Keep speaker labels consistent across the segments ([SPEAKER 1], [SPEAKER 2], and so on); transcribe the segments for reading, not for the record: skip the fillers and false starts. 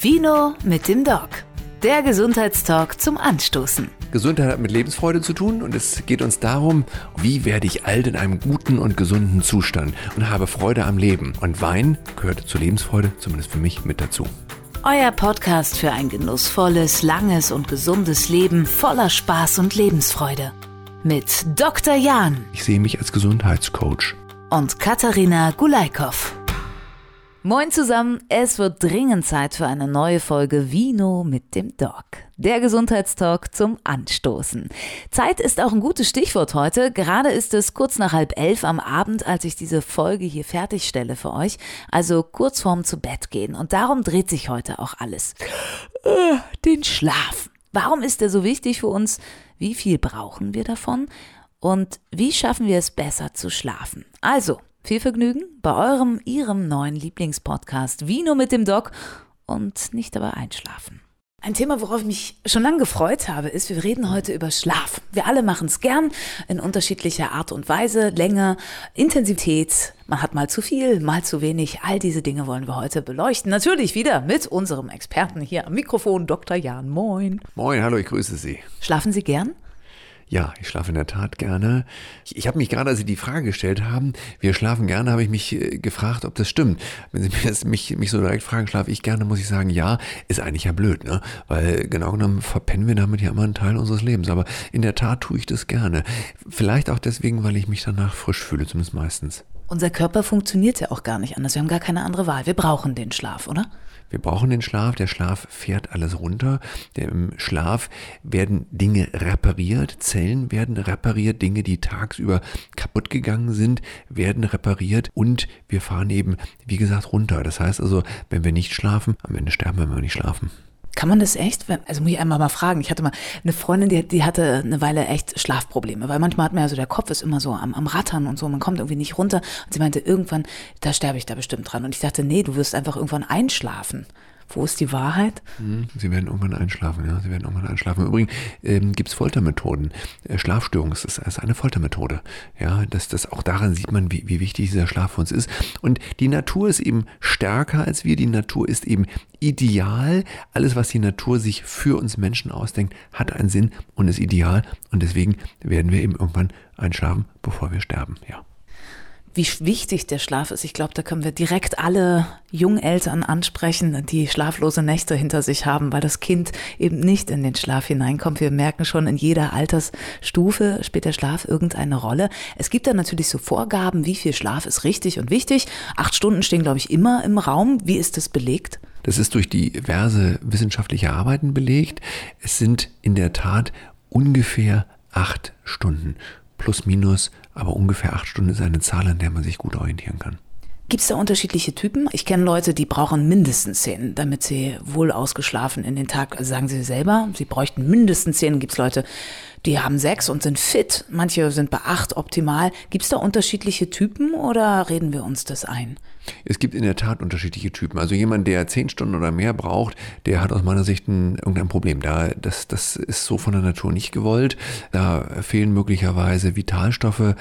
[SPEAKER 1] Vino mit dem Doc. Der Gesundheitstalk zum Anstoßen.
[SPEAKER 2] Gesundheit hat mit Lebensfreude zu tun und es geht uns darum, wie werde ich alt in einem guten und gesunden Zustand und habe Freude am Leben. Und Wein gehört zur Lebensfreude, zumindest für mich, mit dazu.
[SPEAKER 1] Euer Podcast für ein genussvolles, langes und gesundes Leben voller Spaß und Lebensfreude. Mit Dr. Jan.
[SPEAKER 2] Ich sehe mich als Gesundheitscoach.
[SPEAKER 1] Und Katharina Gulaikow. Moin zusammen, es wird dringend Zeit für eine neue Folge Vino mit dem Doc. Der Gesundheitstalk zum Anstoßen. Zeit ist auch ein gutes Stichwort heute. Gerade ist es kurz nach 10:30 am Abend, als ich diese Folge hier fertigstelle für euch. Also kurz vorm Zu-Bett-Gehen. Und darum dreht sich heute auch alles. Den Schlaf. Warum ist der so wichtig für uns? Wie viel brauchen wir davon? Und wie schaffen wir es besser zu schlafen? Also, viel Vergnügen bei Ihrem neuen Lieblingspodcast Vino mit dem Doc und nicht dabei einschlafen. Ein Thema, worauf ich mich schon lange gefreut habe, ist, wir reden heute über Schlaf. Wir alle machen es gern in unterschiedlicher Art und Weise, Länge, Intensität. Man hat mal zu viel, mal zu wenig. All diese Dinge wollen wir heute beleuchten. Natürlich wieder mit unserem Experten hier am Mikrofon, Dr. Jan. Moin.
[SPEAKER 2] Moin, hallo, ich grüße Sie.
[SPEAKER 1] Schlafen Sie gern?
[SPEAKER 2] Ja, ich schlafe in der Tat gerne. Ich habe mich gerade, als Sie die Frage gestellt haben, wir schlafen gerne, habe ich mich gefragt, ob das stimmt. Wenn Sie mich so direkt fragen, schlafe ich gerne, muss ich sagen, ja, ist eigentlich ja blöd, ne? Weil genau genommen verpennen wir damit ja immer einen Teil unseres Lebens. Aber in der Tat tue ich das gerne. Vielleicht auch deswegen, weil ich mich danach frisch fühle, zumindest meistens.
[SPEAKER 1] Unser Körper funktioniert ja auch gar nicht anders. Wir haben gar keine andere Wahl. Wir brauchen den Schlaf, oder?
[SPEAKER 2] Wir brauchen den Schlaf. Der Schlaf fährt alles runter. Im Schlaf werden Dinge repariert. Zellen werden repariert. Dinge, die tagsüber kaputt gegangen sind, werden repariert. Und wir fahren eben, wie gesagt, runter. Das heißt also, wenn wir nicht schlafen, am Ende sterben wir, wenn wir nicht schlafen.
[SPEAKER 1] Kann man das echt? Also muss ich einmal mal fragen. Ich hatte mal eine Freundin, die hatte eine Weile echt Schlafprobleme, weil manchmal hat man ja so, der Kopf ist immer so am Rattern und so, man kommt irgendwie nicht runter. Und sie meinte, irgendwann, da sterbe ich da bestimmt dran. Und ich dachte, nee, du wirst einfach irgendwann einschlafen. Wo ist die Wahrheit?
[SPEAKER 2] Sie werden irgendwann einschlafen, ja. Sie werden irgendwann einschlafen. Im Übrigen gibt es Foltermethoden. Schlafstörung ist eine Foltermethode. Ja, das auch daran sieht man, wie wichtig dieser Schlaf für uns ist. Und die Natur ist eben stärker als wir. Die Natur ist eben ideal. Alles, was die Natur sich für uns Menschen ausdenkt, hat einen Sinn und ist ideal. Und deswegen werden wir eben irgendwann einschlafen, bevor wir sterben, ja.
[SPEAKER 1] Wie wichtig der Schlaf ist. Ich glaube, da können wir direkt alle Jungeltern ansprechen, die schlaflose Nächte hinter sich haben, weil das Kind eben nicht in den Schlaf hineinkommt. Wir merken schon, in jeder Altersstufe spielt der Schlaf irgendeine Rolle. Es gibt da natürlich so Vorgaben, wie viel Schlaf ist richtig und wichtig. 8 Stunden stehen, glaube ich, immer im Raum. Wie ist das belegt?
[SPEAKER 2] Das ist durch diverse wissenschaftliche Arbeiten belegt. Es sind in der Tat ungefähr 8 Stunden. Plus, minus, aber ungefähr 8 Stunden ist eine Zahl, an der man sich gut orientieren kann.
[SPEAKER 1] Gibt es da unterschiedliche Typen? Ich kenne Leute, die brauchen mindestens 10, damit sie wohl ausgeschlafen in den Tag, also sagen sie selber, sie bräuchten mindestens 10. Gibt es Leute, die haben 6 und sind fit, manche sind bei 8 optimal. Gibt es da unterschiedliche Typen oder reden wir uns das ein?
[SPEAKER 2] Es gibt in der Tat unterschiedliche Typen. Also jemand, der 10 Stunden oder mehr braucht, der hat aus meiner Sicht irgendein Problem. Das ist so von der Natur nicht gewollt. Da fehlen möglicherweise Vitalstoffe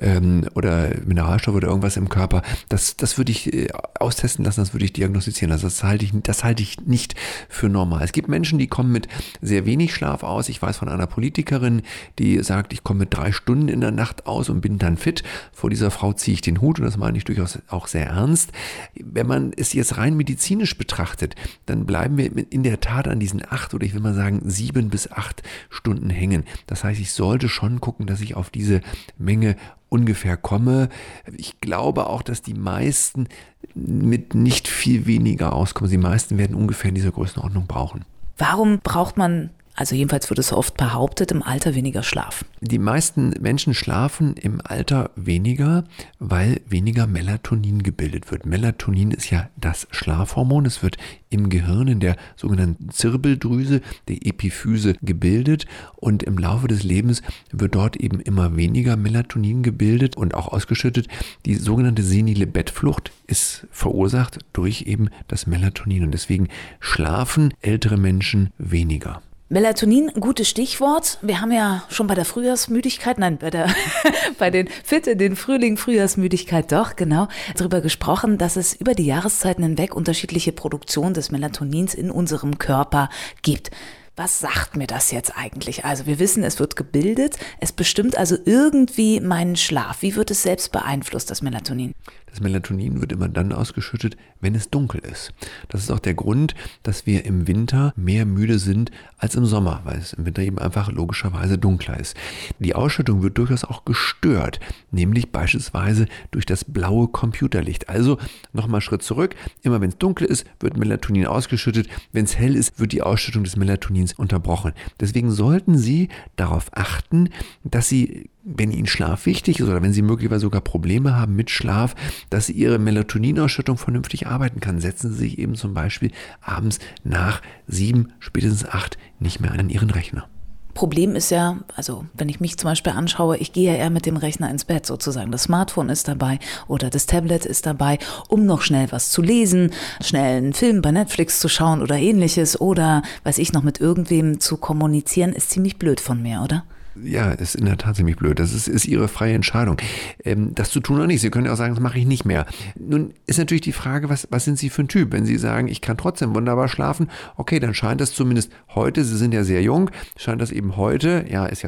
[SPEAKER 2] oder Mineralstoffe oder irgendwas im Körper. Das würde ich austesten lassen, das würde ich diagnostizieren. Also das halte ich nicht für normal. Es gibt Menschen, die kommen mit sehr wenig Schlaf aus. Ich weiß von einer Politikerin, die sagt, ich komme mit 3 Stunden in der Nacht aus und bin dann fit. Vor dieser Frau ziehe ich den Hut und das meine ich durchaus auch sehr ernst. Wenn man es jetzt rein medizinisch betrachtet, dann bleiben wir in der Tat an diesen 8 oder ich will mal sagen 7 bis 8 Stunden hängen. Das heißt, ich sollte schon gucken, dass ich auf diese Menge ungefähr komme. Ich glaube auch, dass die meisten mit nicht viel weniger auskommen. Die meisten werden ungefähr in dieser Größenordnung brauchen.
[SPEAKER 1] Warum braucht man, also jedenfalls wird es so oft behauptet, im Alter weniger Schlaf?
[SPEAKER 2] Die meisten Menschen schlafen im Alter weniger, weil weniger Melatonin gebildet wird. Melatonin ist ja das Schlafhormon. Es wird im Gehirn in der sogenannten Zirbeldrüse, der Epiphyse, gebildet und im Laufe des Lebens wird dort eben immer weniger Melatonin gebildet und auch ausgeschüttet. Die sogenannte senile Bettflucht ist verursacht durch eben das Melatonin und deswegen schlafen ältere Menschen weniger.
[SPEAKER 1] Melatonin, gutes Stichwort. Wir haben ja schon bei der Frühjahrsmüdigkeit, bei den Frühjahrsmüdigkeit doch, genau, darüber gesprochen, dass es über die Jahreszeiten hinweg unterschiedliche Produktion des Melatonins in unserem Körper gibt. Was sagt mir das jetzt eigentlich? Also wir wissen, es wird gebildet, es bestimmt also irgendwie meinen Schlaf. Wie wird es selbst beeinflusst, das Melatonin?
[SPEAKER 2] Das Melatonin wird immer dann ausgeschüttet, wenn es dunkel ist. Das ist auch der Grund, dass wir im Winter mehr müde sind als im Sommer, weil es im Winter eben einfach logischerweise dunkler ist. Die Ausschüttung wird durchaus auch gestört, nämlich beispielsweise durch das blaue Computerlicht. Also nochmal Schritt zurück, immer wenn es dunkel ist, wird Melatonin ausgeschüttet. Wenn es hell ist, wird die Ausschüttung des Melatonins unterbrochen. Deswegen sollten Sie darauf achten, dass Sie, wenn Ihnen Schlaf wichtig ist oder wenn Sie möglicherweise sogar Probleme haben mit Schlaf, dass Ihre Melatoninausschüttung vernünftig arbeiten kann. Setzen Sie sich eben zum Beispiel abends nach 7, spätestens 8 nicht mehr an Ihren Rechner.
[SPEAKER 1] Problem ist ja, also wenn ich mich zum Beispiel anschaue, ich gehe ja eher mit dem Rechner ins Bett sozusagen. Das Smartphone ist dabei oder das Tablet ist dabei, um noch schnell was zu lesen, schnell einen Film bei Netflix zu schauen oder ähnliches oder, weiß ich, noch mit irgendwem zu kommunizieren, ist ziemlich blöd von mir, oder?
[SPEAKER 2] Ja, ist in der Tat ziemlich blöd. Das ist Ihre freie Entscheidung. Das zu tun oder nicht. Sie können ja auch sagen, das mache ich nicht mehr. Nun ist natürlich die Frage, was sind Sie für ein Typ? Wenn Sie sagen, ich kann trotzdem wunderbar schlafen, okay, dann scheint das zumindest heute, Sie sind ja sehr jung, scheint das eben heute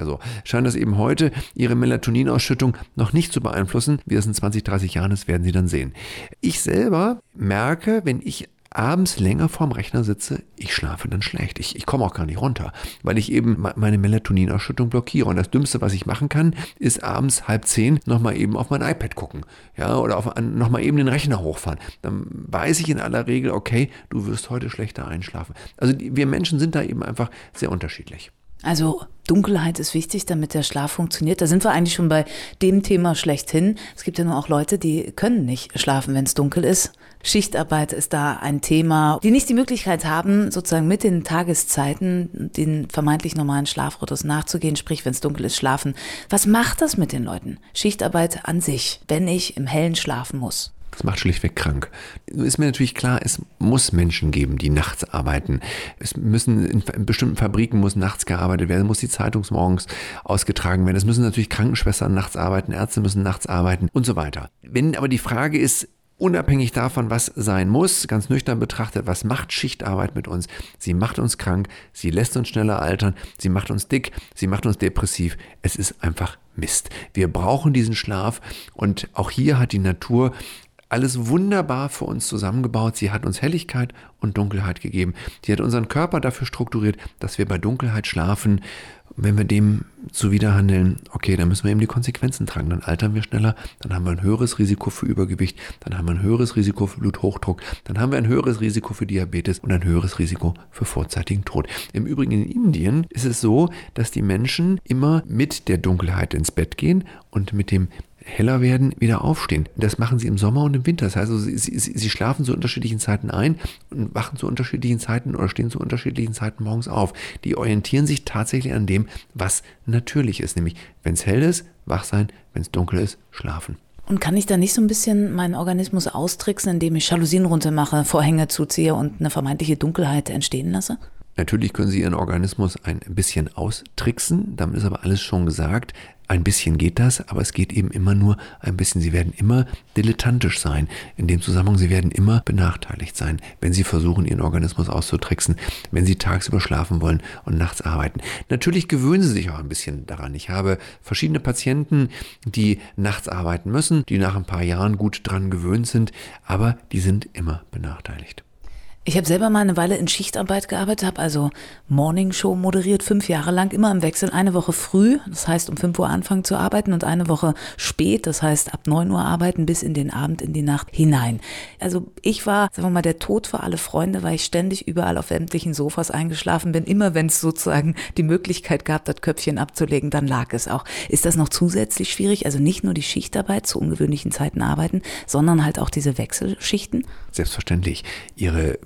[SPEAKER 2] Ihre Melatoninausschüttung noch nicht zu beeinflussen. Wie das in 20, 30 Jahren ist, werden Sie dann sehen. Ich selber merke, wenn ich abends länger vorm Rechner sitze, ich schlafe dann schlecht. Ich komme auch gar nicht runter, weil ich eben meine Melatoninausschüttung blockiere. Und das Dümmste, was ich machen kann, ist abends 9:30 nochmal eben auf mein iPad gucken. Ja, oder nochmal eben den Rechner hochfahren. Dann weiß ich in aller Regel, okay, du wirst heute schlechter einschlafen. Also wir Menschen sind da eben einfach sehr unterschiedlich.
[SPEAKER 1] Also Dunkelheit ist wichtig, damit der Schlaf funktioniert. Da sind wir eigentlich schon bei dem Thema schlechthin. Es gibt ja nur auch Leute, die können nicht schlafen, wenn es dunkel ist. Schichtarbeit ist da ein Thema, die nicht die Möglichkeit haben, sozusagen mit den Tageszeiten den vermeintlich normalen Schlafrhythmus nachzugehen, sprich, wenn es dunkel ist, schlafen. Was macht das mit den Leuten? Schichtarbeit an sich, wenn ich im Hellen schlafen muss?
[SPEAKER 2] Das macht schlichtweg krank. Ist mir natürlich klar, es muss Menschen geben, die nachts arbeiten. Es müssen in bestimmten Fabriken muss nachts gearbeitet werden, muss die Zeitung morgens ausgetragen werden. Es müssen natürlich Krankenschwestern nachts arbeiten, Ärzte müssen nachts arbeiten und so weiter. Wenn aber die Frage ist, unabhängig davon, was sein muss, ganz nüchtern betrachtet, was macht Schichtarbeit mit uns? Sie macht uns krank, sie lässt uns schneller altern, sie macht uns dick, sie macht uns depressiv. Es ist einfach Mist. Wir brauchen diesen Schlaf und auch hier hat die Natur alles wunderbar für uns zusammengebaut. Sie hat uns Helligkeit und Dunkelheit gegeben. Sie hat unseren Körper dafür strukturiert, dass wir bei Dunkelheit schlafen. Wenn wir dem zuwiderhandeln, okay, dann müssen wir eben die Konsequenzen tragen. Dann altern wir schneller, dann haben wir ein höheres Risiko für Übergewicht, dann haben wir ein höheres Risiko für Bluthochdruck, dann haben wir ein höheres Risiko für Diabetes und ein höheres Risiko für vorzeitigen Tod. Im Übrigen in Indien ist es so, dass die Menschen immer mit der Dunkelheit ins Bett gehen und mit dem heller werden, wieder aufstehen. Das machen sie im Sommer und im Winter. Das heißt, also, sie schlafen zu unterschiedlichen Zeiten ein und wachen zu unterschiedlichen Zeiten oder stehen zu unterschiedlichen Zeiten morgens auf. Die orientieren sich tatsächlich an dem, was natürlich ist. Nämlich, wenn es hell ist, wach sein, wenn es dunkel ist, schlafen.
[SPEAKER 1] Und kann ich da nicht so ein bisschen meinen Organismus austricksen, indem ich Jalousien runtermache, Vorhänge zuziehe und eine vermeintliche Dunkelheit entstehen lasse?
[SPEAKER 2] Natürlich können Sie Ihren Organismus ein bisschen austricksen, damit ist aber alles schon gesagt. Ein bisschen geht das, aber es geht eben immer nur ein bisschen. Sie werden immer dilettantisch sein. In dem Zusammenhang, Sie werden immer benachteiligt sein, wenn Sie versuchen, Ihren Organismus auszutricksen, wenn Sie tagsüber schlafen wollen und nachts arbeiten. Natürlich gewöhnen Sie sich auch ein bisschen daran. Ich habe verschiedene Patienten, die nachts arbeiten müssen, die nach ein paar Jahren gut dran gewöhnt sind, aber die sind immer benachteiligt.
[SPEAKER 1] Ich habe selber mal eine Weile in Schichtarbeit gearbeitet, habe also Morningshow moderiert, 5 Jahre lang, immer im Wechsel. Eine Woche früh, das heißt um 5 Uhr anfangen zu arbeiten und eine Woche spät, das heißt ab 9 Uhr arbeiten bis in den Abend, in die Nacht hinein. Also ich war, sagen wir mal, der Tod für alle Freunde, weil ich ständig überall auf sämtlichen Sofas eingeschlafen bin. Immer wenn es sozusagen die Möglichkeit gab, das Köpfchen abzulegen, dann lag es auch. Ist das noch zusätzlich schwierig? Also nicht nur die Schichtarbeit zu ungewöhnlichen Zeiten arbeiten, sondern halt auch diese Wechselschichten?
[SPEAKER 2] Selbstverständlich. Ihre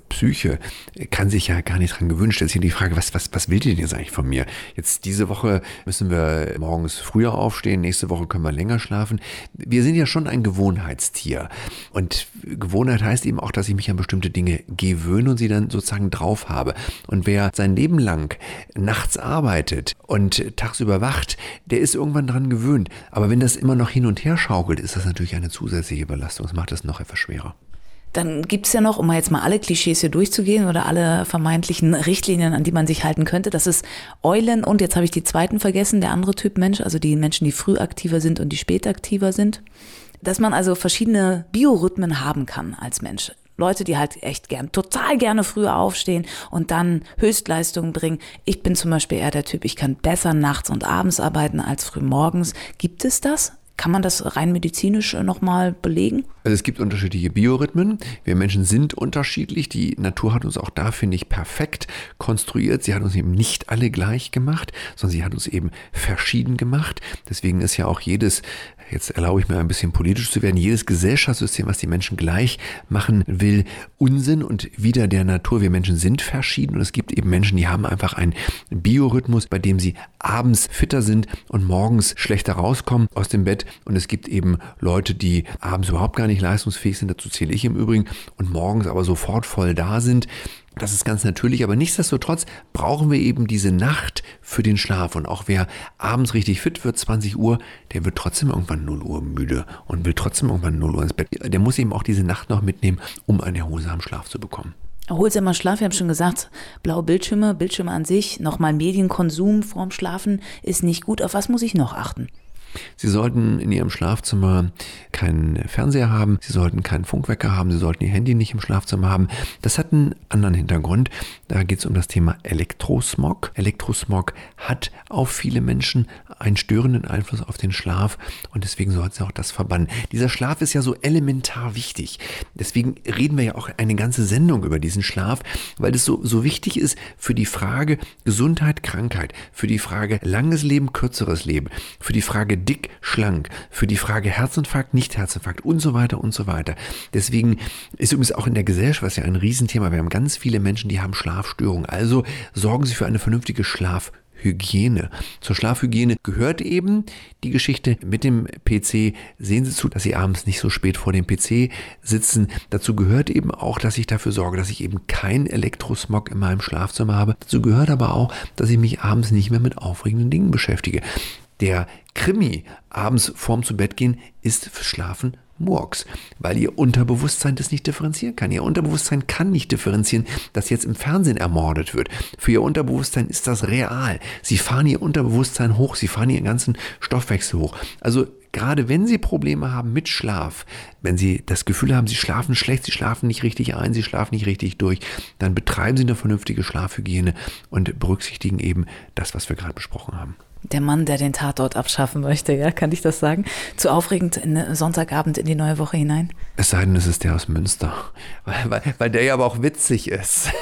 [SPEAKER 2] Psyche kann sich ja gar nicht dran gewöhnen. Stellt sich die Frage, was will die denn jetzt eigentlich von mir? Jetzt diese Woche müssen wir morgens früher aufstehen, nächste Woche können wir länger schlafen. Wir sind ja schon ein Gewohnheitstier. Und Gewohnheit heißt eben auch, dass ich mich an bestimmte Dinge gewöhne und sie dann sozusagen drauf habe. Und wer sein Leben lang nachts arbeitet und tagsüber wacht, der ist irgendwann dran gewöhnt. Aber wenn das immer noch hin und her schaukelt, ist das natürlich eine zusätzliche Belastung. Das macht es noch etwas schwerer.
[SPEAKER 1] Dann gibt's ja noch, um mal jetzt mal alle Klischees hier durchzugehen oder alle vermeintlichen Richtlinien, an die man sich halten könnte, das ist Eulen und jetzt habe ich die zweiten vergessen, der andere Typ Mensch, also die Menschen, die früh aktiver sind und die spät aktiver sind. Dass man also verschiedene Biorhythmen haben kann als Mensch. Leute, die halt echt total gerne früher aufstehen und dann Höchstleistungen bringen. Ich bin zum Beispiel eher der Typ, ich kann besser nachts und abends arbeiten als früh morgens. Gibt es das? Kann man das rein medizinisch nochmal belegen?
[SPEAKER 2] Also es gibt unterschiedliche Biorhythmen. Wir Menschen sind unterschiedlich. Die Natur hat uns auch da, finde ich, perfekt konstruiert. Sie hat uns eben nicht alle gleich gemacht, sondern sie hat uns eben verschieden gemacht. Deswegen ist ja auch jedes, jetzt erlaube ich mir ein bisschen politisch zu werden, jedes Gesellschaftssystem, was die Menschen gleich machen will, Unsinn und wider der Natur. Wir Menschen sind verschieden und es gibt eben Menschen, die haben einfach einen Biorhythmus, bei dem sie abends fitter sind und morgens schlechter rauskommen aus dem Bett. Und es gibt eben Leute, die abends überhaupt gar nicht leistungsfähig sind, dazu zähle ich im Übrigen, und morgens aber sofort voll da sind. Das ist ganz natürlich, aber nichtsdestotrotz brauchen wir eben diese Nacht für den Schlaf. Und auch wer abends richtig fit wird, 20 Uhr, der wird trotzdem irgendwann 0 Uhr müde und will trotzdem irgendwann 0 Uhr ins Bett. Der muss eben auch diese Nacht noch mitnehmen, um einen erholsamen Schlaf zu bekommen.
[SPEAKER 1] Erholsamer Schlaf, wir haben schon gesagt, blaue Bildschirme an sich, nochmal Medienkonsum vorm Schlafen ist nicht gut. Auf was muss ich noch achten?
[SPEAKER 2] Sie sollten in Ihrem Schlafzimmer keinen Fernseher haben, Sie sollten keinen Funkwecker haben, Sie sollten Ihr Handy nicht im Schlafzimmer haben. Das hat einen anderen Hintergrund. Da geht es um das Thema Elektrosmog. Elektrosmog hat auf viele Menschen einen störenden Einfluss auf den Schlaf und deswegen sollten Sie auch das verbannen. Dieser Schlaf ist ja so elementar wichtig. Deswegen reden wir ja auch eine ganze Sendung über diesen Schlaf, weil es so wichtig ist für die Frage Gesundheit, Krankheit, für die Frage langes Leben, kürzeres Leben, für die Frage dick, schlank, für die Frage Herzinfarkt, nicht Herzinfarkt und so weiter und so weiter. Deswegen ist übrigens auch in der Gesellschaft was ja ein Riesenthema. Wir haben ganz viele Menschen, die haben Schlafstörungen. Also sorgen Sie für eine vernünftige Schlafhygiene. Zur Schlafhygiene gehört eben die Geschichte mit dem PC. Sehen Sie zu, dass Sie abends nicht so spät vor dem PC sitzen. Dazu gehört eben auch, dass ich dafür sorge, dass ich eben keinen Elektrosmog in meinem Schlafzimmer habe. Dazu gehört aber auch, dass ich mich abends nicht mehr mit aufregenden Dingen beschäftige. Der Krimi abends vorm zu Bett gehen ist für Schlafen Murks, weil Ihr Unterbewusstsein das nicht differenzieren kann. Ihr Unterbewusstsein kann nicht differenzieren, dass jetzt im Fernsehen ermordet wird. Für Ihr Unterbewusstsein ist das real. Sie fahren Ihr Unterbewusstsein hoch, Sie fahren Ihren ganzen Stoffwechsel hoch. Also gerade wenn Sie Probleme haben mit Schlaf, wenn Sie das Gefühl haben, Sie schlafen schlecht, Sie schlafen nicht richtig ein, Sie schlafen nicht richtig durch, dann betreiben Sie eine vernünftige Schlafhygiene und berücksichtigen eben das, was wir gerade besprochen haben.
[SPEAKER 1] Der Mann, der den Tatort abschaffen möchte, ja, kann ich das sagen? Zu aufregend in Sonntagabend in die neue Woche hinein?
[SPEAKER 2] Es sei denn, es ist der aus Münster, weil der ja aber auch witzig ist.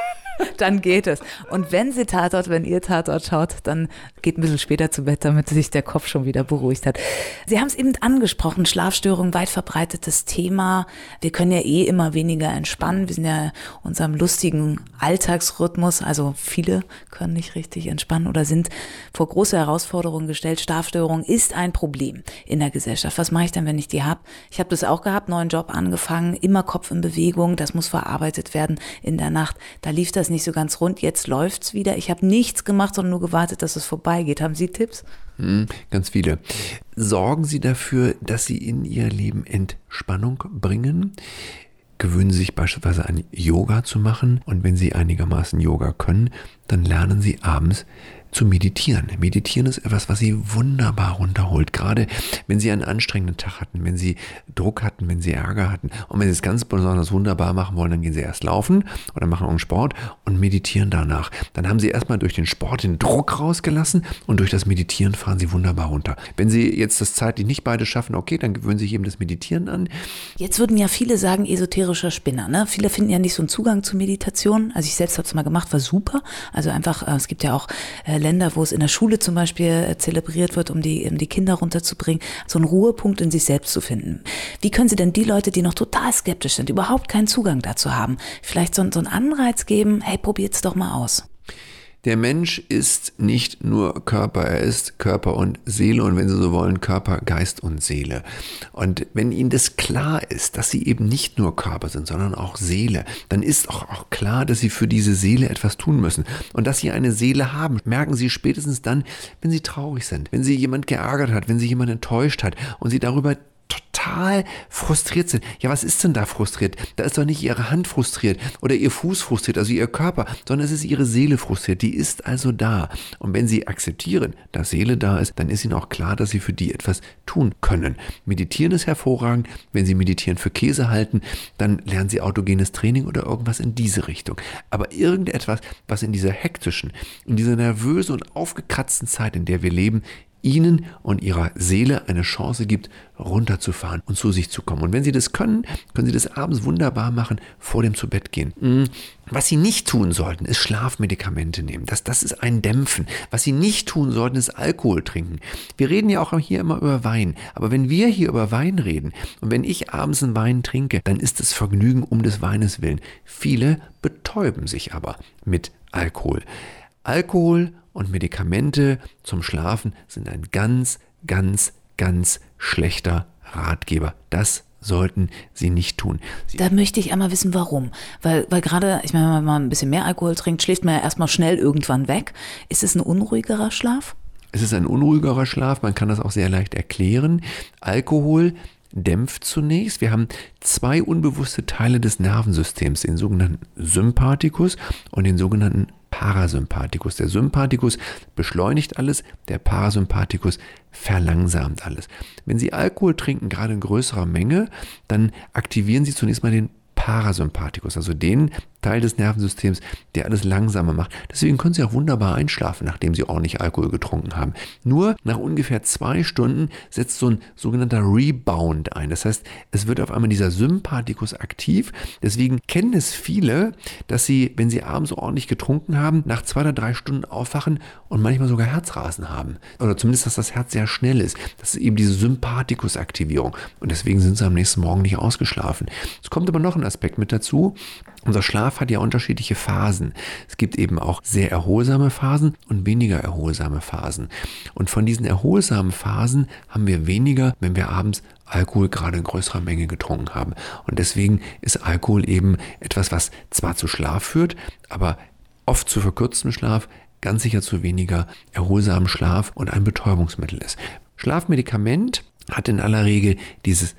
[SPEAKER 1] Dann geht es. Und wenn ihr Tatort schaut, dann geht ein bisschen später zu Bett, damit sich der Kopf schon wieder beruhigt hat. Sie haben es eben angesprochen, Schlafstörungen, weit verbreitetes Thema. Wir können ja immer weniger entspannen. Wir sind ja in unserem lustigen Alltagsrhythmus, also viele können nicht richtig entspannen oder sind vor große Herausforderungen gestellt. Schlafstörung ist ein Problem in der Gesellschaft. Was mache ich denn, wenn ich die habe? Ich habe das auch gehabt, neuen Job angefangen, immer Kopf in Bewegung, das muss verarbeitet werden in der Nacht. Da lief das nicht so ganz rund, jetzt läuft's wieder. Ich habe nichts gemacht, sondern nur gewartet, dass es vorbeigeht. Haben Sie Tipps?
[SPEAKER 2] Ganz viele. Sorgen Sie dafür, dass Sie in Ihr Leben Entspannung bringen. Gewöhnen Sie sich beispielsweise an Yoga zu machen und wenn Sie einigermaßen Yoga können, dann lernen Sie abends zu meditieren. Meditieren ist etwas, was Sie wunderbar runterholt. Gerade wenn Sie einen anstrengenden Tag hatten, wenn Sie Druck hatten, wenn Sie Ärger hatten. Und wenn Sie es ganz besonders wunderbar machen wollen, dann gehen Sie erst laufen oder machen einen Sport und meditieren danach. Dann haben Sie erstmal durch den Sport den Druck rausgelassen und durch das Meditieren fahren Sie wunderbar runter. Wenn Sie jetzt das zeitlich nicht beide schaffen, okay, dann gewöhnen Sie sich eben das Meditieren an.
[SPEAKER 1] Jetzt würden ja viele sagen, esoterischer Spinner, ne? Viele finden ja nicht so einen Zugang zu Meditation. Also ich selbst habe es mal gemacht, war super. Also einfach, es gibt ja auch Länder, wo es in der Schule zum Beispiel zelebriert wird, um die Kinder runterzubringen, so einen Ruhepunkt in sich selbst zu finden. Wie können Sie denn die Leute, die noch total skeptisch sind, überhaupt keinen Zugang dazu haben, vielleicht so einen Anreiz geben, hey, probiert's doch mal aus?
[SPEAKER 2] Der Mensch ist nicht nur Körper, er ist Körper und Seele und wenn Sie so wollen, Körper, Geist und Seele. Und wenn Ihnen das klar ist, dass Sie eben nicht nur Körper sind, sondern auch Seele, dann ist auch klar, dass Sie für diese Seele etwas tun müssen. Und dass Sie eine Seele haben, merken Sie spätestens dann, wenn Sie traurig sind, wenn Sie jemand geärgert hat, wenn Sie jemand enttäuscht hat und Sie darüber total frustriert sind. Ja, was ist denn da frustriert? Da ist doch nicht Ihre Hand frustriert oder Ihr Fuß frustriert, also Ihr Körper, sondern es ist Ihre Seele frustriert. Die ist also da. Und wenn Sie akzeptieren, dass Seele da ist, dann ist Ihnen auch klar, dass Sie für die etwas tun können. Meditieren ist hervorragend. Wenn Sie Meditieren für Käse halten, dann lernen Sie autogenes Training oder irgendwas in diese Richtung. Aber irgendetwas, was in dieser hektischen, in dieser nervösen und aufgekratzten Zeit, in der wir leben, Ihnen und Ihrer Seele eine Chance gibt, runterzufahren und zu sich zu kommen. Und wenn Sie das können, können Sie das abends wunderbar machen, vor dem Zubettgehen. Was Sie nicht tun sollten, ist Schlafmedikamente nehmen. Das ist ein Dämpfen. Was Sie nicht tun sollten, ist Alkohol trinken. Wir reden ja auch hier immer über Wein. Aber wenn wir hier über Wein reden und wenn ich abends einen Wein trinke, dann ist das Vergnügen um des Weines willen. Viele betäuben sich aber mit Alkohol. Alkohol und Medikamente zum Schlafen sind ein ganz, ganz, ganz schlechter Ratgeber. Das sollten Sie nicht tun.
[SPEAKER 1] Da möchte ich einmal wissen, warum. Weil gerade, ich meine, wenn man mal ein bisschen mehr Alkohol trinkt, schläft man ja erstmal schnell irgendwann weg. Ist es ein unruhigerer Schlaf?
[SPEAKER 2] Es ist ein unruhigerer Schlaf, man kann das auch sehr leicht erklären. Alkohol dämpft zunächst. Wir haben zwei unbewusste Teile des Nervensystems, den sogenannten Sympathikus und den sogenannten Parasympathikus. Der Sympathikus beschleunigt alles, der Parasympathikus verlangsamt alles. Wenn Sie Alkohol trinken, gerade in größerer Menge, dann aktivieren Sie zunächst mal den Parasympathikus, also den Teil des Nervensystems, der alles langsamer macht. Deswegen können Sie auch wunderbar einschlafen, nachdem Sie ordentlich Alkohol getrunken haben. Nur nach ungefähr 2 Stunden setzt so ein sogenannter Rebound ein. Das heißt, es wird auf einmal dieser Sympathikus aktiv. Deswegen kennen es viele, dass sie, wenn sie abends ordentlich getrunken haben, nach 2 oder 3 Stunden aufwachen und manchmal sogar Herzrasen haben. Oder zumindest, dass das Herz sehr schnell ist. Das ist eben diese Sympathikus-Aktivierung. Und deswegen sind sie am nächsten Morgen nicht ausgeschlafen. Es kommt aber noch ein Aspekt mit dazu. Unser Schlaf hat ja unterschiedliche Phasen. Es gibt eben auch sehr erholsame Phasen und weniger erholsame Phasen. Und von diesen erholsamen Phasen haben wir weniger, wenn wir abends Alkohol gerade in größerer Menge getrunken haben. Und deswegen ist Alkohol eben etwas, was zwar zu Schlaf führt, aber oft zu verkürztem Schlaf, ganz sicher zu weniger erholsamem Schlaf und ein Betäubungsmittel ist. Schlafmedikament hat in aller Regel dieses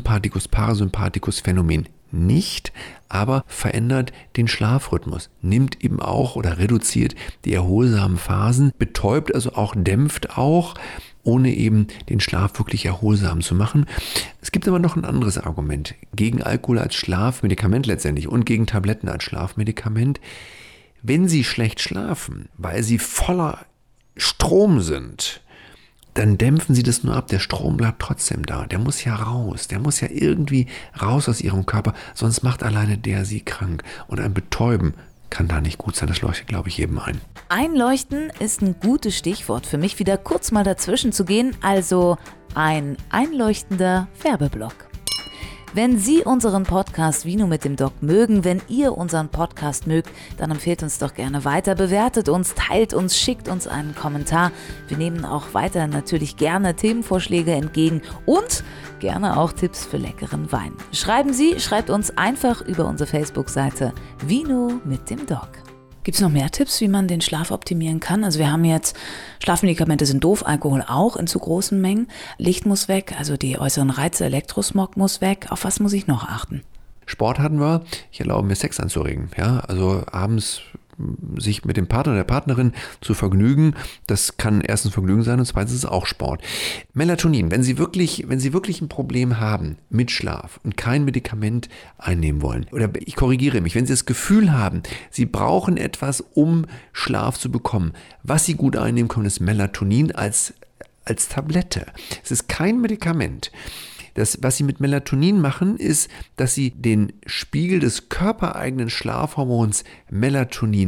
[SPEAKER 2] Sympathikus-Parasympathikus-Phänomen nicht, aber verändert den Schlafrhythmus, nimmt eben auch oder reduziert die erholsamen Phasen, betäubt also auch, dämpft auch, ohne eben den Schlaf wirklich erholsam zu machen. Es gibt aber noch ein anderes Argument gegen Alkohol als Schlafmedikament letztendlich und gegen Tabletten als Schlafmedikament. Wenn Sie schlecht schlafen, weil Sie voller Strom sind, dann dämpfen Sie das nur ab. Der Strom bleibt trotzdem da. Der muss ja raus. Der muss ja irgendwie raus aus Ihrem Körper. Sonst macht alleine der Sie krank. Und ein Betäuben kann da nicht gut sein. Das leuchtet, glaube ich, jedem ein.
[SPEAKER 1] Einleuchten ist ein gutes Stichwort für mich, wieder kurz mal dazwischen zu gehen. Also ein einleuchtender Werbeblock. Wenn Sie unseren Podcast Vino mit dem Doc mögen, wenn ihr unseren Podcast mögt, dann empfehlt uns doch gerne weiter, bewertet uns, teilt uns, schickt uns einen Kommentar. Wir nehmen auch weiter natürlich gerne Themenvorschläge entgegen und gerne auch Tipps für leckeren Wein. Schreibt uns einfach über unsere Facebook-Seite Vino mit dem Doc. Gibt es noch mehr Tipps, wie man den Schlaf optimieren kann? Also wir haben jetzt, Schlafmedikamente sind doof, Alkohol auch in zu großen Mengen. Licht muss weg, also die äußeren Reize, Elektrosmog muss weg. Auf was muss ich noch achten?
[SPEAKER 2] Sport hatten wir. Ich erlaube mir Sex anzuregen. Ja, also abends sich mit dem Partner, der Partnerin zu vergnügen, das kann erstens Vergnügen sein und zweitens ist es auch Sport. Melatonin, wenn Sie wirklich ein Problem haben mit Schlaf und kein Medikament einnehmen wollen, oder ich korrigiere mich, wenn Sie das Gefühl haben, Sie brauchen etwas, um Schlaf zu bekommen, was Sie gut einnehmen können, ist Melatonin als Tablette. Es ist kein Medikament. Das, was Sie mit Melatonin machen, ist, dass Sie den Spiegel des körpereigenen Schlafhormons Melatonin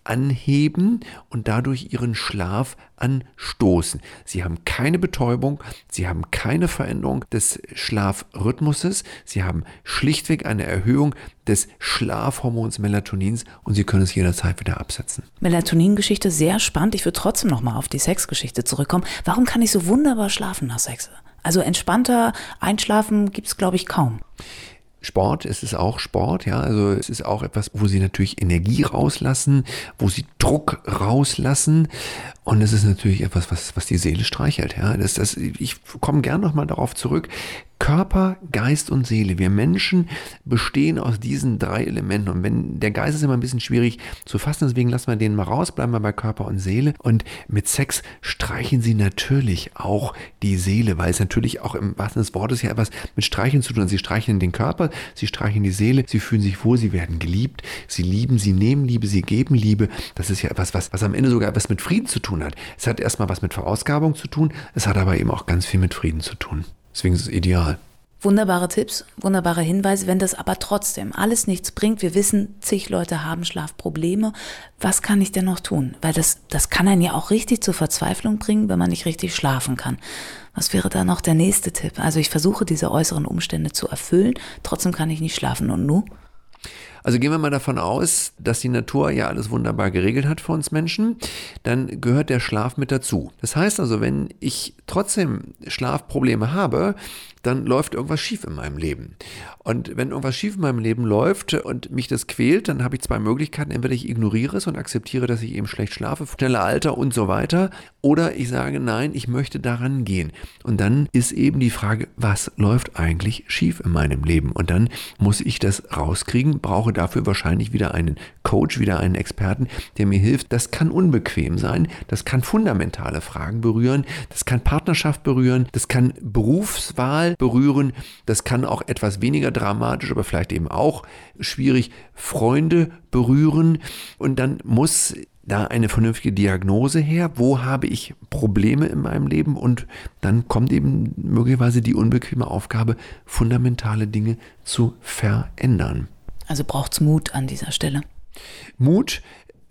[SPEAKER 2] anheben und dadurch ihren Schlaf anstoßen. Sie haben keine Betäubung, sie haben keine Veränderung des Schlafrhythmuses, sie haben schlichtweg eine Erhöhung des Schlafhormons Melatonins und sie können es jederzeit wieder absetzen.
[SPEAKER 1] Melatonin-Geschichte sehr spannend. Ich würde trotzdem nochmal auf die Sexgeschichte zurückkommen. Warum kann ich so wunderbar schlafen nach Sex? Also entspannter Einschlafen gibt es, glaube ich, kaum.
[SPEAKER 2] Sport, es ist auch Sport, ja, also es ist auch etwas, wo sie natürlich Energie rauslassen, wo sie Druck rauslassen und es ist natürlich etwas, was die Seele streichelt, ja, ich komme gern nochmal darauf zurück. Körper, Geist und Seele. Wir Menschen bestehen aus diesen 3 Elementen. Und wenn der Geist ist immer ein bisschen schwierig zu fassen, deswegen lassen wir den mal raus, bleiben wir bei Körper und Seele. Und mit Sex streichen sie natürlich auch die Seele, weil es natürlich auch im wahrsten Sinne des Wortes ja etwas mit Streicheln zu tun hat. Sie streicheln den Körper, sie streicheln die Seele, sie fühlen sich wohl, sie werden geliebt, sie lieben, sie nehmen Liebe, sie geben Liebe. Das ist ja etwas, was am Ende sogar etwas mit Frieden zu tun hat. Es hat erstmal was mit Verausgabung zu tun, es hat aber eben auch ganz viel mit Frieden zu tun. Deswegen ist es ideal.
[SPEAKER 1] Wunderbare Tipps, wunderbare Hinweise. Wenn das aber trotzdem alles nichts bringt, wir wissen, zig Leute haben Schlafprobleme, was kann ich denn noch tun? Weil das kann einen ja auch richtig zur Verzweiflung bringen, wenn man nicht richtig schlafen kann. Was wäre da noch der nächste Tipp? Also ich versuche, diese äußeren Umstände zu erfüllen, trotzdem kann ich nicht schlafen. Und nun?
[SPEAKER 2] Also gehen wir mal davon aus, dass die Natur ja alles wunderbar geregelt hat für uns Menschen, dann gehört der Schlaf mit dazu. Das heißt also, wenn ich trotzdem Schlafprobleme habe, dann läuft irgendwas schief in meinem Leben. Und wenn irgendwas schief in meinem Leben läuft und mich das quält, dann habe ich 2 Möglichkeiten. Entweder ich ignoriere es und akzeptiere, dass ich eben schlecht schlafe, schneller Alter und so weiter. Oder ich sage, nein, ich möchte daran gehen. Und dann ist eben die Frage, was läuft eigentlich schief in meinem Leben? Und dann muss ich das rauskriegen, brauche dafür wahrscheinlich wieder einen Coach, wieder einen Experten, der mir hilft. Das kann unbequem sein, das kann fundamentale Fragen berühren, das kann Partnerschaft berühren, das kann Berufswahl berühren, das kann auch etwas weniger dramatisch, aber vielleicht eben auch schwierig, Freunde berühren. Und dann muss da eine vernünftige Diagnose her, wo habe ich Probleme in meinem Leben, und dann kommt eben möglicherweise die unbequeme Aufgabe, fundamentale Dinge zu verändern.
[SPEAKER 1] Also braucht es Mut an dieser Stelle.
[SPEAKER 2] Mut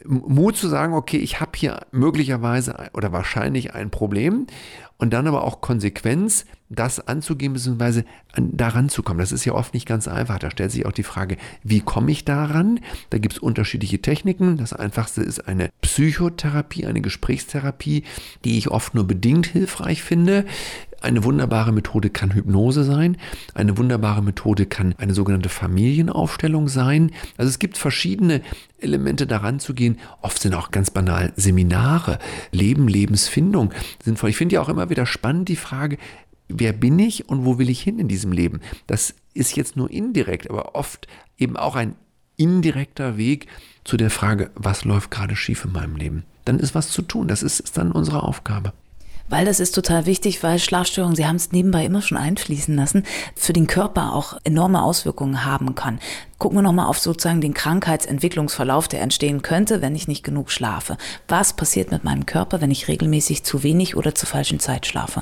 [SPEAKER 2] zu sagen, okay, ich habe hier möglicherweise oder wahrscheinlich ein Problem, und dann aber auch Konsequenz, das anzugehen bzw. daran zu kommen. Das ist ja oft nicht ganz einfach. Da stellt sich auch die Frage, wie komme ich daran? Da gibt es unterschiedliche Techniken. Das einfachste ist eine Psychotherapie, eine Gesprächstherapie, die ich oft nur bedingt hilfreich finde. Eine wunderbare Methode kann Hypnose sein. Eine wunderbare Methode kann eine sogenannte Familienaufstellung sein. Also es gibt verschiedene Elemente, daran zu gehen. Oft sind auch ganz banal Seminare, Lebensfindung sinnvoll. Ich finde ja auch immer wieder spannend die Frage, wer bin ich und wo will ich hin in diesem Leben? Das ist jetzt nur indirekt, aber oft eben auch ein indirekter Weg zu der Frage, was läuft gerade schief in meinem Leben? Dann ist was zu tun. Das ist dann unsere Aufgabe.
[SPEAKER 1] Weil das ist total wichtig, weil Schlafstörungen, Sie haben es nebenbei immer schon einfließen lassen, für den Körper auch enorme Auswirkungen haben kann. Gucken wir nochmal auf sozusagen den Krankheitsentwicklungsverlauf, der entstehen könnte, wenn ich nicht genug schlafe. Was passiert mit meinem Körper, wenn ich regelmäßig zu wenig oder zur falschen Zeit schlafe?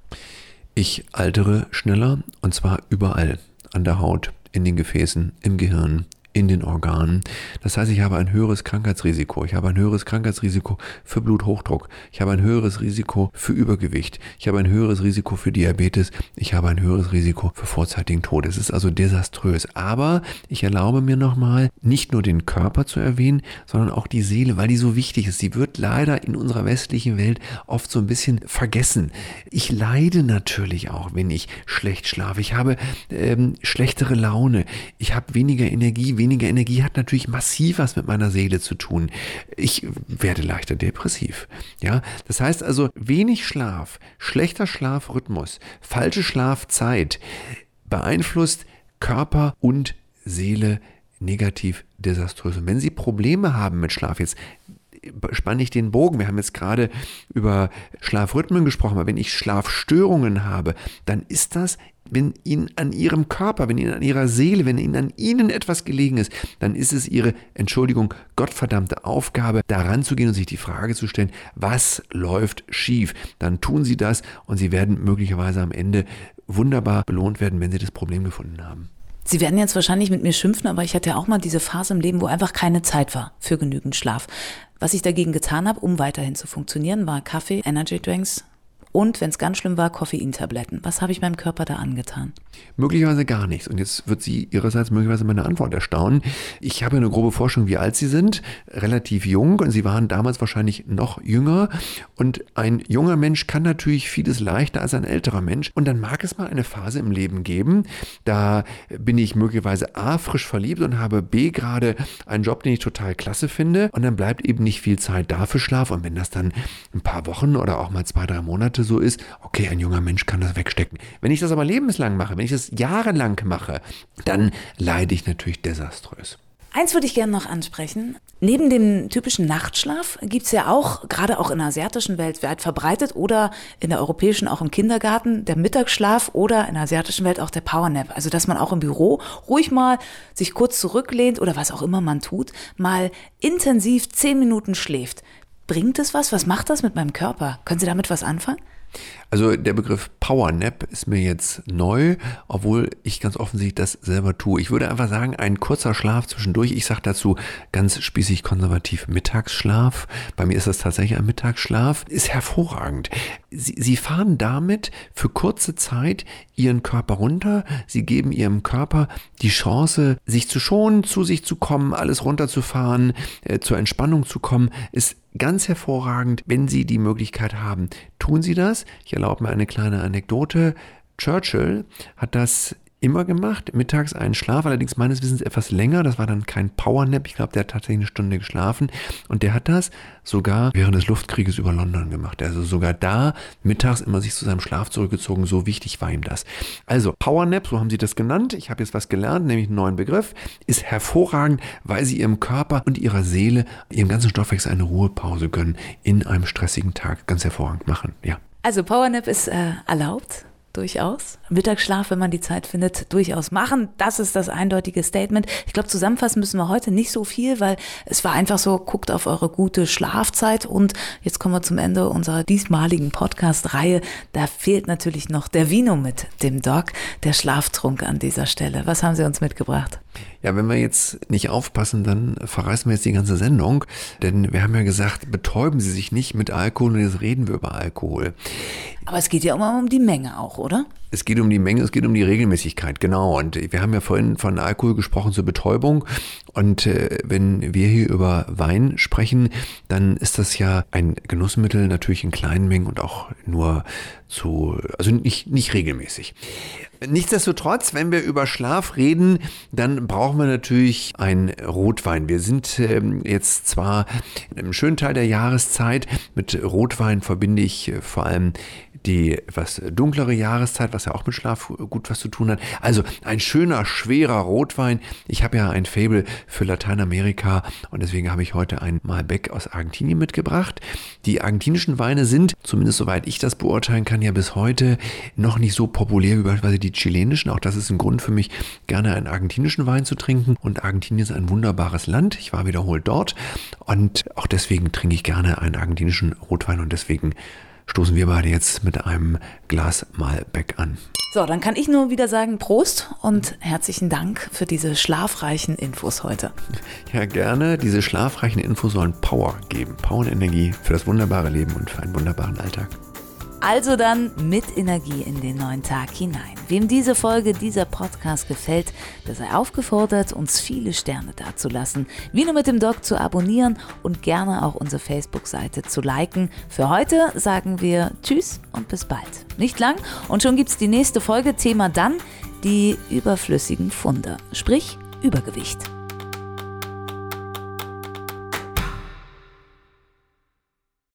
[SPEAKER 2] Ich altere schneller, und zwar überall. An der Haut, in den Gefäßen, im Gehirn, in den Organen. Das heißt, ich habe ein höheres Krankheitsrisiko. Ich habe ein höheres Krankheitsrisiko für Bluthochdruck. Ich habe ein höheres Risiko für Übergewicht. Ich habe ein höheres Risiko für Diabetes. Ich habe ein höheres Risiko für vorzeitigen Tod. Es ist also desaströs. Aber ich erlaube mir nochmal, nicht nur den Körper zu erwähnen, sondern auch die Seele, weil die so wichtig ist. Sie wird leider in unserer westlichen Welt oft so ein bisschen vergessen. Ich leide natürlich auch, wenn ich schlecht schlafe. Ich habe schlechtere Laune. Ich habe weniger Energie. Weniger Energie hat natürlich massiv was mit meiner Seele zu tun. Ich werde leichter depressiv. Ja, das heißt also, wenig Schlaf, schlechter Schlafrhythmus, falsche Schlafzeit beeinflusst Körper und Seele negativ desaströs. Und wenn Sie Probleme haben mit Schlaf, jetzt spanne ich den Bogen. Wir haben jetzt gerade über Schlafrhythmen gesprochen, aber wenn ich Schlafstörungen habe, dann ist das, wenn Ihnen an Ihrem Körper, wenn Ihnen an Ihrer Seele, wenn Ihnen an Ihnen etwas gelegen ist, dann ist es Ihre, gottverdammte Aufgabe, daran zu gehen und sich die Frage zu stellen, was läuft schief? Dann tun Sie das und Sie werden möglicherweise am Ende wunderbar belohnt werden, wenn Sie das Problem gefunden haben.
[SPEAKER 1] Sie werden jetzt wahrscheinlich mit mir schimpfen, aber ich hatte ja auch mal diese Phase im Leben, wo einfach keine Zeit war für genügend Schlaf. Was ich dagegen getan habe, um weiterhin zu funktionieren, war Kaffee, Energy Drinks und, wenn es ganz schlimm war, Koffeintabletten. Was habe ich meinem Körper da angetan?
[SPEAKER 2] Möglicherweise gar nichts. Und jetzt wird Sie Ihrerseits möglicherweise meine Antwort erstaunen. Ich habe ja eine grobe Vorstellung, wie alt Sie sind. Relativ jung und Sie waren damals wahrscheinlich noch jünger. Und ein junger Mensch kann natürlich vieles leichter als ein älterer Mensch. Und dann mag es mal eine Phase im Leben geben, da bin ich möglicherweise A, frisch verliebt und habe B, gerade einen Job, den ich total klasse finde. Und dann bleibt eben nicht viel Zeit da für Schlaf. Und wenn das dann ein paar Wochen oder auch mal 2-3 Monate so ist, okay, ein junger Mensch kann das wegstecken. Wenn ich das aber lebenslang mache, wenn ich das jahrelang mache, dann leide ich natürlich desaströs.
[SPEAKER 1] Eins würde ich gerne noch ansprechen. Neben dem typischen Nachtschlaf gibt es ja auch, gerade auch in der asiatischen Welt weit verbreitet oder in der europäischen auch im Kindergarten, der Mittagsschlaf oder in der asiatischen Welt auch der Powernap. Also dass man auch im Büro ruhig mal sich kurz zurücklehnt oder was auch immer man tut, mal intensiv 10 Minuten schläft. Bringt es was? Was macht das mit meinem Körper? Können Sie damit was anfangen?
[SPEAKER 2] Also der Begriff Powernap ist mir jetzt neu, obwohl ich ganz offensichtlich das selber tue. Ich würde einfach sagen, ein kurzer Schlaf zwischendurch. Ich sage dazu ganz spießig konservativ Mittagsschlaf. Bei mir ist das tatsächlich ein Mittagsschlaf. Ist hervorragend. Sie fahren damit für kurze Zeit Ihren Körper runter. Sie geben Ihrem Körper die Chance, sich zu schonen, zu sich zu kommen, alles runterzufahren, zur Entspannung zu kommen. Ist ganz hervorragend, wenn Sie die Möglichkeit haben. Tun Sie das. Ich erlaube mir eine kleine Anekdote. Churchill hat das immer gemacht, mittags einen Schlaf, allerdings meines Wissens etwas länger, das war dann kein Powernap, ich glaube, der hat tatsächlich eine Stunde geschlafen und der hat das sogar während des Luftkrieges über London gemacht, also sogar da mittags immer sich zu seinem Schlaf zurückgezogen, so wichtig war ihm das. Also Powernap, so haben sie das genannt, ich habe jetzt was gelernt, nämlich einen neuen Begriff, ist hervorragend, weil sie ihrem Körper und ihrer Seele, ihrem ganzen Stoffwechsel eine Ruhepause gönnen, in einem stressigen Tag, ganz hervorragend machen, ja.
[SPEAKER 1] Also Powernap ist erlaubt? Durchaus. Mittagsschlaf, wenn man die Zeit findet, durchaus machen. Das ist das eindeutige Statement. Ich glaube, zusammenfassen müssen wir heute nicht so viel, weil es war einfach so, guckt auf eure gute Schlafzeit. Und jetzt kommen wir zum Ende unserer diesmaligen Podcast-Reihe. Da fehlt natürlich noch der Vino mit dem Doc, der Schlaftrunk an dieser Stelle. Was haben Sie uns mitgebracht?
[SPEAKER 2] Ja, wenn wir jetzt nicht aufpassen, dann verreißen wir jetzt die ganze Sendung. Denn wir haben ja gesagt, betäuben Sie sich nicht mit Alkohol und jetzt reden wir über Alkohol.
[SPEAKER 1] Aber es geht ja immer um die Menge auch, oder?
[SPEAKER 2] Es geht um die Menge, es geht um die Regelmäßigkeit, genau. Und wir haben ja vorhin von Alkohol gesprochen zur Betäubung. Und wenn wir hier über Wein sprechen, dann ist das ja ein Genussmittel, natürlich in kleinen Mengen und auch nur also nicht regelmäßig. Nichtsdestotrotz, wenn wir über Schlaf reden, dann brauchen wir natürlich einen Rotwein. Wir sind jetzt zwar in einem schönen Teil der Jahreszeit, mit Rotwein verbinde ich vor allem die etwas dunklere Jahreszeit, was ja auch mit Schlaf gut was zu tun hat. Also ein schöner, schwerer Rotwein. Ich habe ja ein Faible für Lateinamerika und deswegen habe ich heute einen Malbec aus Argentinien mitgebracht. Die argentinischen Weine sind, zumindest soweit ich das beurteilen kann, ja bis heute noch nicht so populär wie beispielsweise die chilenischen. Auch das ist ein Grund für mich, gerne einen argentinischen Wein zu trinken. Und Argentinien ist ein wunderbares Land. Ich war wiederholt dort und auch deswegen trinke ich gerne einen argentinischen Rotwein und deswegen stoßen wir beide jetzt mit einem Glas Malbec an.
[SPEAKER 1] So, dann kann ich nur wieder sagen Prost und herzlichen Dank für diese schlafreichen Infos heute.
[SPEAKER 2] Ja, gerne. Diese schlafreichen Infos sollen Power geben. Power und Energie für das wunderbare Leben und für einen wunderbaren Alltag.
[SPEAKER 1] Also dann mit Energie in den neuen Tag hinein. Wem diese Folge, dieser Podcast gefällt, der sei aufgefordert, uns viele Sterne dazulassen, Vino mit dem Doc zu abonnieren und gerne auch unsere Facebook-Seite zu liken. Für heute sagen wir Tschüss und bis bald. Nicht lang und schon gibt's die nächste Folge. Thema dann die überflüssigen Pfunde, sprich Übergewicht.